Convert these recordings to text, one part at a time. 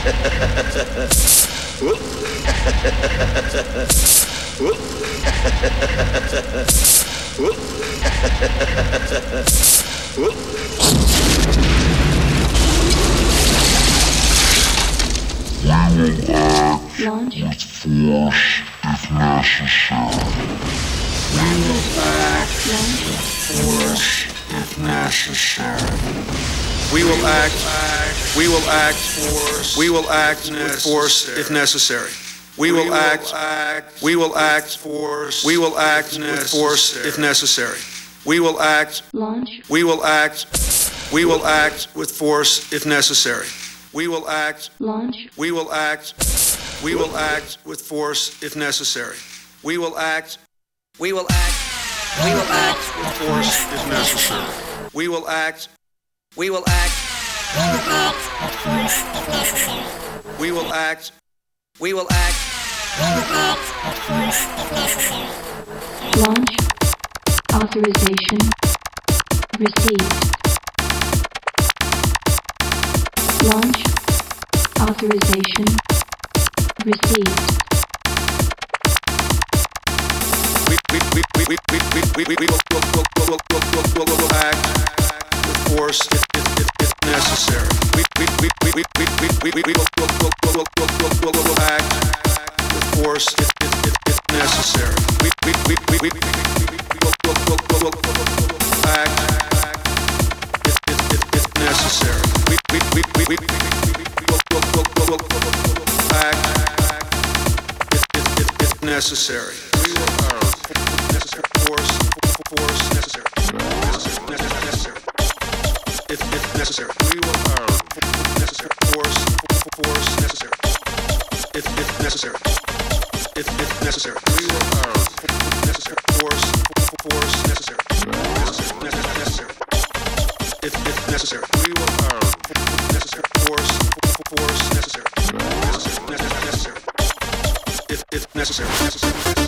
Launch with force if necessary. We will act with force if necessary. We will act with force if necessary. We will act with force if necessary. We will act with force if necessary. We will act with force if necessary. We will act with force if necessary. We will act with force if necessary. We will act with force if necessary. Launch authorization received. Launch authorization received. We will act with force if necessary. We will act with force if necessary. We will act if necessary. We will act if necessary. We will necessary force necessary. Necessary. If necessary. We will necessary force necessary. If necessary. If necessary. We will necessary force necessary. Necessary. If necessary. We will necessary force necessary. Necessary. If necessary.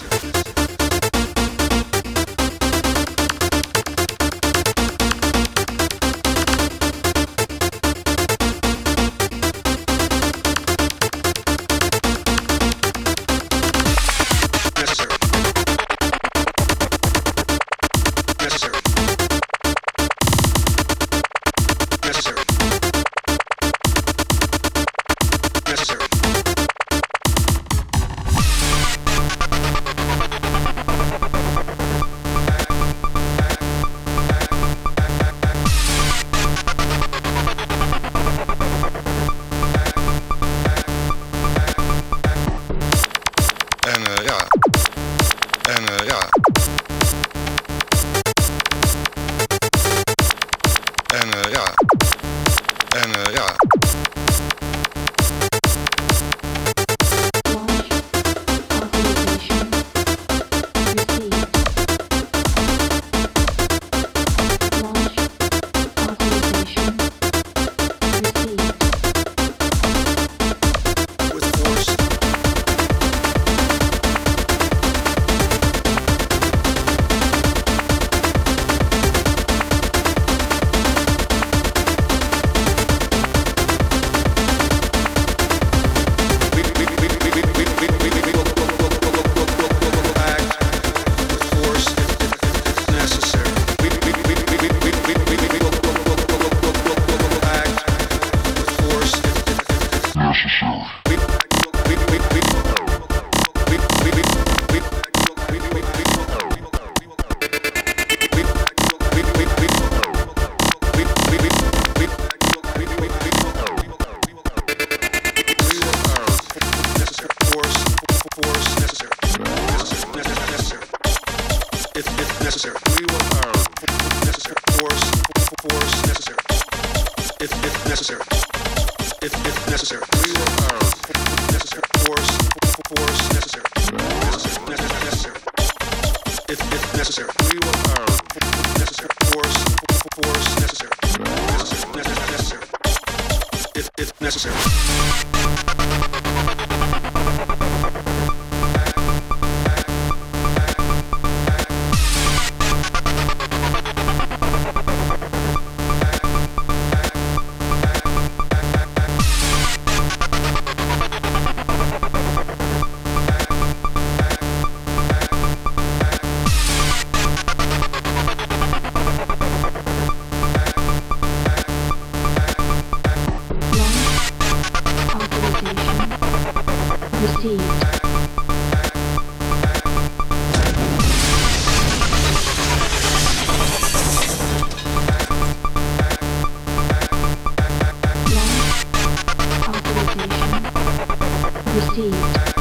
Received. Launch authorization received.